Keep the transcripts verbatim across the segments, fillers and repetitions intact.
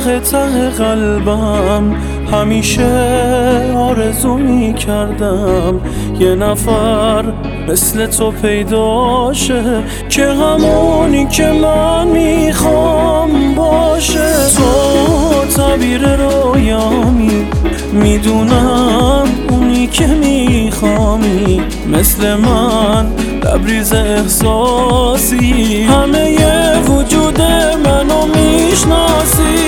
ته ته قلبم همیشه آرزو می کردم یه نفر مثل تو پیداشه که همونی که من میخوام باشه. تو تعبیر رویامی، میدونم اونی که میخوامی، مثل من لبریز احساسی، همه ی وجود منو میشناسی.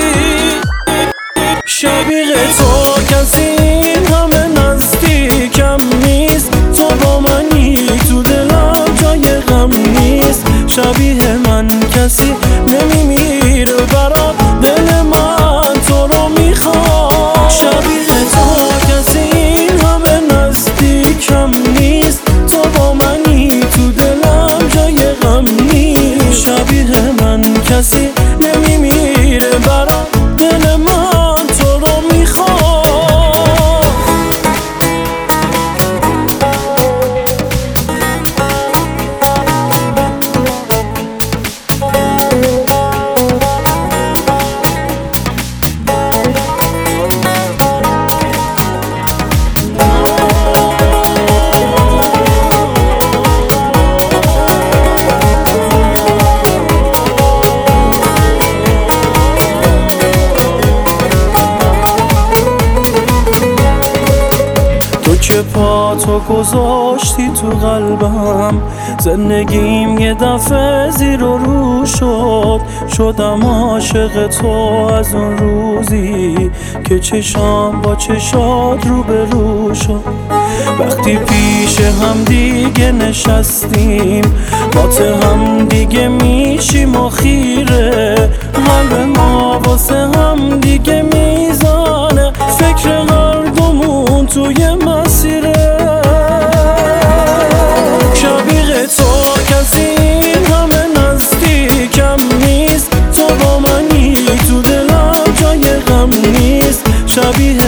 شبیه تو کسی این همه نزدیکم نیست، تو با منی تو دلم جای غم نیست. شبیه من کسی نمیمیره برات، دل من تو رو میخواد. شبیه تو کسی این همه نزدیکم نیست، تو با منی تو دلم جای غم نیست. شبیه من کسی نمیمیره برات، دل من تو رو میخواد. که پا تو گذاشتی تو قلبم، زندگیم یه دفعه زیر و رو شد. شدم عاشق تو از اون روزی که چشام با چشات رو به رو شد. وقتی پیش هم دیگه نشستیم، واسه هم دیگه میشیم و خیره، قلب ما واسه هم دیگه میزانه، فکر هر دومون توی مسیره. شبیه تو کسی این همه نزدیکم نیست، تو با منی تو دلم جای غم نیست. شبیه